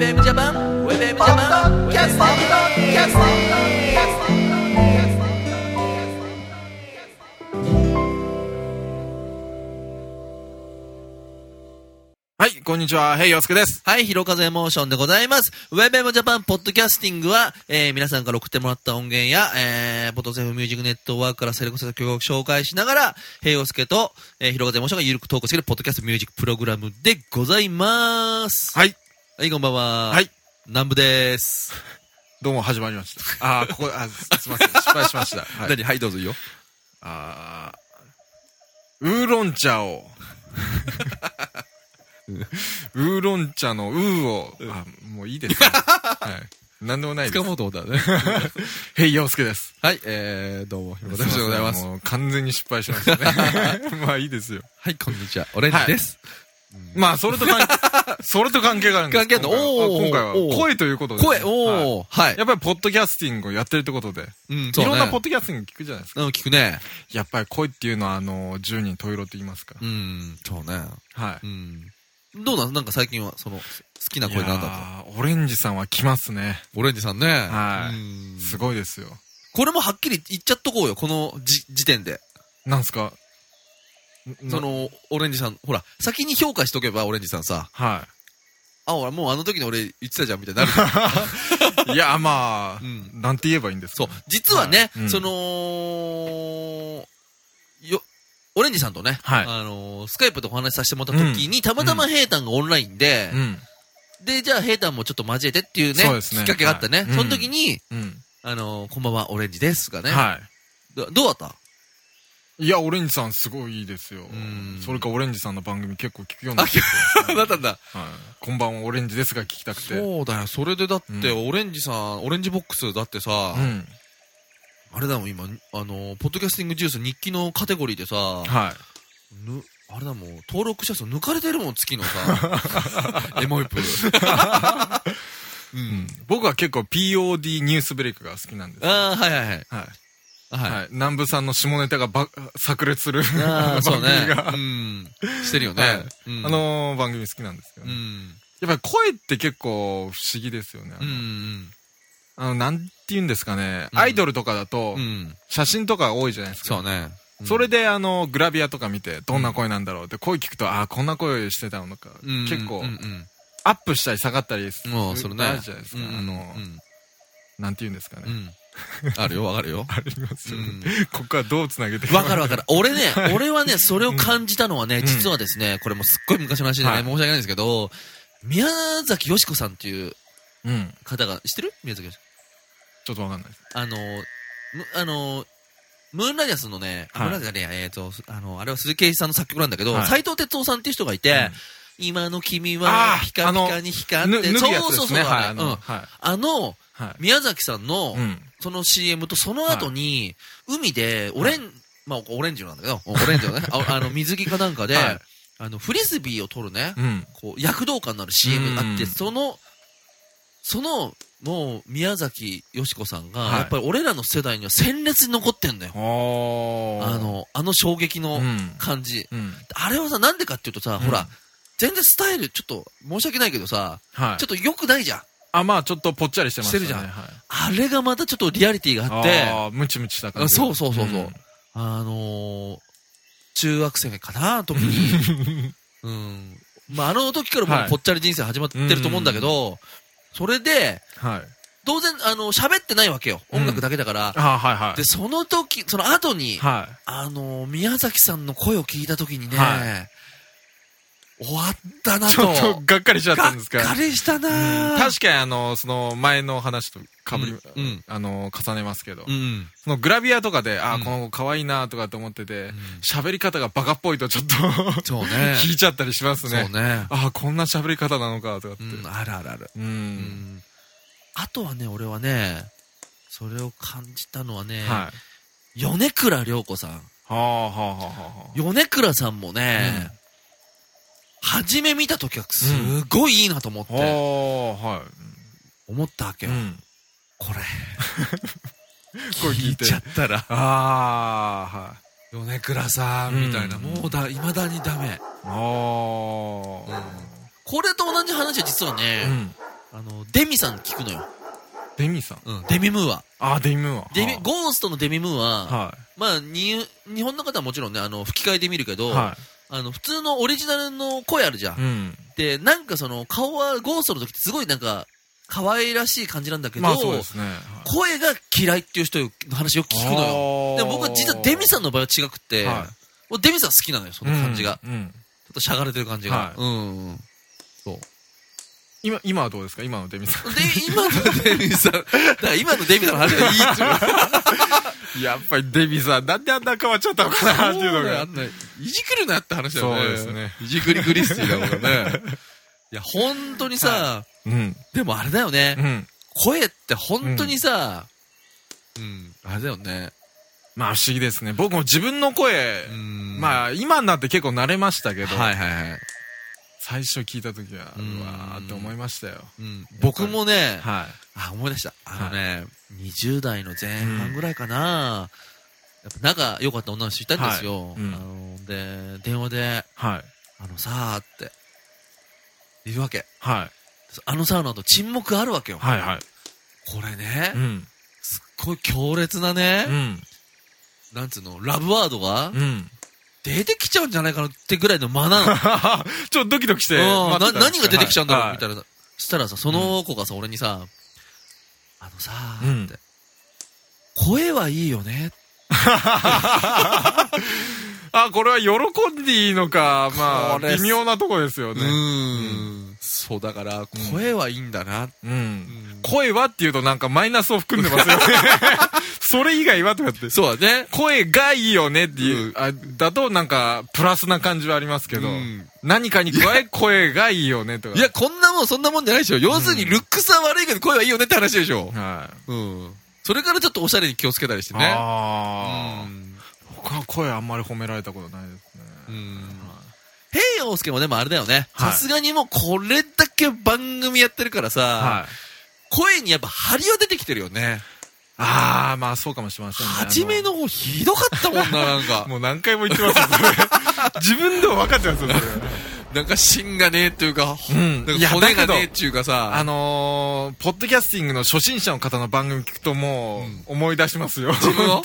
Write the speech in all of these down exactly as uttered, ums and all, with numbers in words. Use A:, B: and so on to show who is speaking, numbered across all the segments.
A: ブエムジャパンウェブエムジャパンキャスティングキャスティングキャスティングキャスティング
B: はい、こんにちは。ヘイヨウスケです。
A: はい、ひろかぜモーションでございます。ウェブエムジャパンポッドキャスティングは、えー、皆さんから送ってもらった音源や、えー、ポトセフミュージックネットワークからセレクトした曲を紹介しながら、ヘイヨウスケと、えー、ひろかぜモーションがゆるくトークしているポッドキャストミュージックプログラムでございます。
B: はい。
A: はい、こんばんは。
B: はい。
A: 南部です。
B: どうも始まりました。あー、ここ、あ、すいません。失敗しました。
A: はい。何はい、どうぞいいよ。
B: あー、ウーロン茶を。ウーロン茶のウーを、あ、もういいですね。はい。なんでもないです。
A: 掴もうと思ったらね。
B: ヘイヨウスケです。
A: はい、えー、どうも、ひろかぜでございます。
B: もう完全に失敗しましたね。まあいいですよ。
A: はい、こんにちは。オレンジです。
B: まあ、それと関係、それと関係があるんです。
A: 関係あるの？お
B: ー。今回は、声ということで。
A: 声、おー、はい。
B: やっぱり、ポッドキャスティングをやってるってことで。うん、そうね。いろんなポッドキャスティング聞くじゃないですか。
A: うん、聞くね。
B: やっぱり声っていうのは、あの、十人十色って言いますか。
A: うん、そうね。
B: はい。
A: うん。どうなんなんか最近は、その、好きな声なんだ
B: と。オレンジさんは来ますね。
A: オレンジさんね。
B: はい。すごいですよ。
A: これもはっきり言っちゃっとこうよ、このじ時点で。
B: なんすか？
A: その、オレンジさん、ほら、先に評価しとけば、オレンジさんさ。
B: はい。
A: あ、ほら、もうあの時に俺言ってたじゃん、みたいになる。
B: いや、まあ、うん、なんて言えばいいんですか、
A: ね。そう。実はね、はいうん、その、よ、オレンジさんとね、はい、あのー、スカイプでお話しさせてもらった時に、うん、たまたまヘイタンがオンラインで、うん、で、じゃあヘイタンもちょっと交えてっていうね、そうですねきっかけがあったね。はい、その時に、うん、あのー、こんばんは、オレンジですがね。はい。ど, どうだった
B: いや、オレンジさんすごいいいですよ。それかオレンジさんの番組結構聞くようになってて。
A: なったんだ。はい。
B: こんばんは、オレンジですが聞きたくて。
A: そうだよ。それでだって、うん、オレンジさん、オレンジボックスだってさ、うん、あれだもん、今、あの、ポッドキャスティングジュース日記のカテゴリーでさ、はい。ぬ、あれだもん、登録者数抜かれてるもん、月のさ、エモいプー。
B: うん。僕は結構 ピーオーディー ニュースブレイクが好きなんです。
A: ああ、はいはいはい。はい。
B: はい。はい、南部さんの下ネタがば炸裂する
A: あ
B: 番組が、
A: ね、うん。してるよね。
B: はいうん、あのー、番組好きなんですけどね、うん。やっぱり声って結構不思議ですよね。あの、うん、あのなんて言うんですかね、うん、アイドルとかだと、写真とか多いじゃないですか。
A: そうね。
B: うん、それであの、グラビアとか見て、どんな声なんだろうって、声聞くと、ああ、こんな声してたのか。うん、結構、うんうん、アップしたり下がったりする。
A: もう、それね。
B: あるじゃないですか。うん、あの、うん、なんて言うんですかね。うん
A: あるよ、わかるよ。
B: ありますよね。うん、ここはどう繋げていく
A: わかるわかる。俺ね、俺はね、それを感じたのはね、うん、実はですね、これもすっごい昔の話でね、はい、申し訳ないんですけど、宮崎よしこさんっていう方が、知ってる宮崎よしこ。
B: ちょっとわかんないです。
A: あの、あの、ムーンライダースのね、はい、ムーンライダーね、えっと、あの、あれは鈴木圭一さんの作曲なんだけど、斎、はい、藤哲夫さんっていう人がいて、うん今の君はピカピカに光って、そうそうそう、あの、あの、宮崎さんの、その シーエム とその後に、海で、オレン、まあ、オレンジなんだけど、オレンジのね、あの、水着かなんかで、あの、フリスビーを取るね、こう、躍動感のある シーエム があって、その、その、もう、宮崎よしこさんが、やっぱり俺らの世代には鮮烈に残ってんだよ。あの、あの衝撃の感じ。あれはさ、なんでかっていうとさ、ほら、全然スタイル、ちょっと、申し訳ないけどさ、はい、ちょっと良くないじゃん。
B: あ、まあちょっとぽっちゃりしてますね。
A: してるじゃん。
B: はい、
A: あれがまたちょっとリアリティがあって。
B: ああ、ムチムチした感じ。
A: そうそうそうそう。うん、あのー、中学生かな、時に。うん。まああの時からもうぽっちゃり人生始まってると思うんだけど、はい、それで、はい、当然、あの、喋ってないわけよ。音楽だけだから。うん、あはいはい。で、その時、その後に、はい、あのー、宮崎さんの声を聞いた時にね、はい終わったなと。
B: ちょっとがっかりしちゃったんですか。
A: がっかりしたな、
B: うん、確かにあの、その前の話とかぶり、うん、あの、重ねますけど、うん、そのグラビアとかで、あ、うん、この子可愛いなとかって思ってて、喋、うん、り方がバカっぽいとちょっとそうね。引いちゃったりしますね。そうね。あ、こんな喋り方なのかとかって。
A: うん、あるあるある。うん。うん、あとはね、俺はね、それを感じたのはね、はい、米倉涼子さん。はあはあはあはあ。米倉さんもね、うん初め見たときはすごいいいなと思って、うんはい、思ったわけよ、うん、これこれ聞いちゃったらああはい米倉さんみたいな、うん、もうだ未だにダメあ、うん、これと同じ話は実はね、うん、 あのデミさん聞くのよ。
B: デミさん、
A: うん、デミムーア。
B: あ、デミムーア。
A: デミ、ゴーストのデミムーア、
B: はい、
A: まあに日本の方はもちろんね、あの吹き替えで見るけど、はい、あの普通のオリジナルの声あるじゃん。うん、でなんかその顔はゴーストの時ってすごいなんか可愛らしい感じなんだけど、まあそうですね、はい、声が嫌いっていう人の話を聞くのよ。でも僕は実はデミさんの場合は違くて、はい、デミさん好きなのよ、その感じが、うんうん、ちょっとしゃがれてる感じが、はい、うん、そう。
B: 今、今はどうですか、今のデミさん。
A: で、今のデミさん。だから今のデミさんの話がいいって
B: いう。やっぱりデミさん、なんであんな変わっちゃったのかなっていうのが。
A: いじくるなって話だよね。
B: そうですね。
A: いじくりクリスティだもんね。いや、本当にさ、はい、うん、でもあれだよね。うん、声って本当にさ、うん、うん、あれだよね。
B: まあ不思議ですね。僕も自分の声、まあ今になって結構慣れましたけど。はいはいはい。最初聞いた時は、うわーって思いましたよ。
A: うん、僕もね、はい、あ、思い出した。あのね、はい、にじゅう代の前半ぐらいかな、やっぱ仲良かった女の人いたんですよ。はい、うん、あので、電話で、はい、あのさーって言うわけ。はい、あのさーの後沈黙あるわけよ。はいはい、これね、うん、すっごい強烈なね、うん、なんつうの、ラブワードが、うん、出てきちゃうんじゃないかなってぐらいの間なの。
B: ちょっとドキドキして。
A: な何が出てきちゃうんだろうみたいな。はい、そしたらさ、その子がさ、うん、俺にさ、あのさーって、うん、声はいいよね。
B: あ、これは喜んでいいのか、まあ、微妙なとこですよね。うん。
A: うんそう、だから、声はいいんだな。うん。うん、
B: 声はって言うとなんかマイナスを含んでますよね。それ以外はとかって。
A: そうだね。
B: 声がいいよねっていう、うん、あだとなんかプラスな感じはありますけど、うん、何かに加え声がいいよねとか。
A: いや、こんなもんそんなもんじゃないでしょ。要するにルックスは悪いけど声はいいよねって話でしょ。はい。うん。それからちょっとおしゃれに気をつけたりしてね。ああ。うん、
B: 僕は声あんまり褒められたことないですね。うん。
A: 平洋介もでもあれだよね。さすがにもうこれだけ番組やってるからさ、はい、声にやっぱ張りは出てきてるよね。
B: ああ、まあそうかもしれませんね。
A: 初めの方ひどかったもんな、なんか。
B: もう何回も言ってますよ、それ。自分でも分かってますよ、それ。
A: なんか芯がねえっていうか、うん、なんか骨がねえっていうかさ。
B: あのー、ポッドキャスティングの初心者の方の番組聞くともう、思い出しますよ。自分を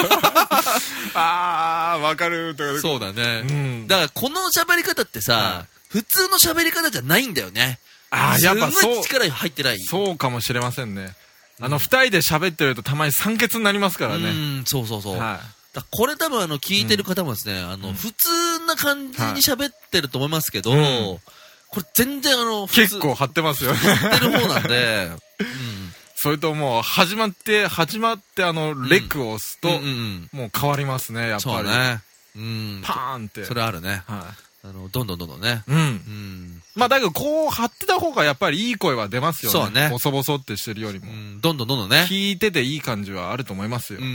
B: あー、わかるとか。
A: そうだね。うん、だからこの喋り方ってさ、うん、普通の喋り方じゃないんだよね。
B: あー、やっぱそう。すごい
A: 力入ってない。
B: そうかもしれませんね。あの、二人で喋ってるとたまに酸欠になりますからね。
A: うん、そうそうそう。はい、だこれ多分あの、聞いてる方もですね、うん、あの、普通な感じに喋ってると思いますけど、うん、これ全然あの、
B: 結構張ってますよね。
A: 張ってる方なんで、うん。
B: それともう、始まって、始まってあの、レックを押すと、もう変わりますね、やっぱり。そうね。うん。パーンって。
A: それあるね。はい。あの、どんどんどんどんね。うん。うん。
B: まあ、だけど、こう、張ってた方がやっぱりいい声は出ますよね。そうね。ボソボソってしてるよりも。うん。
A: どんどんどんどんね。
B: 聞いてていい感じはあると思いますよ。うん。うん。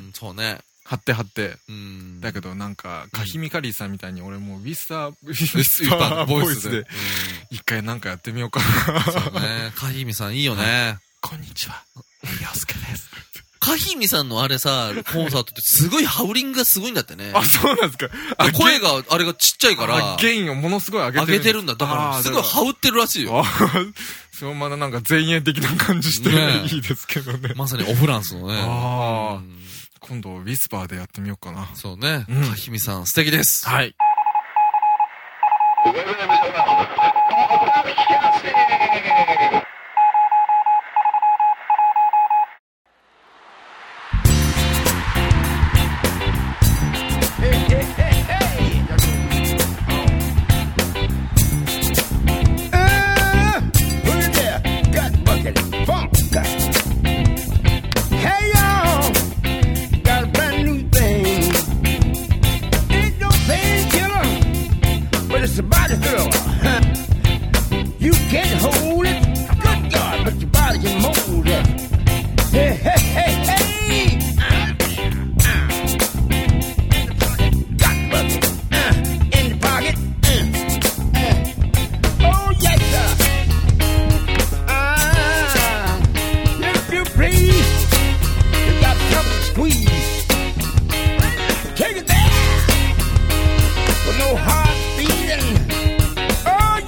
A: そうね。
B: 張って張って。うん。だけど、なんか、カヒミカリーさんみたいに俺もう、ウィスター、ウィスターボイスで、一回なんかやってみようかな。
A: そうね。カヒミさんいいよね。
B: こんにちは。洋介です。
A: カヒミさんのあれさ、コンサートってすごいハウリングがすごいんだってね。
B: あ、そうなんですか。
A: あ声が、あれがちっちゃいから。
B: ゲインをものすごい上げてる。
A: 上げてるんだ。だから、すごいハウってるらしいよ。
B: そう、まだなんか前衛的な感じしていいですけどね。
A: まさにオフランスのね。ああ。
B: 今度、ウィスパーでやってみようかな。
A: そうね。カヒミさん、素敵です。
B: はい。
C: Take it there with no heart beating. Oh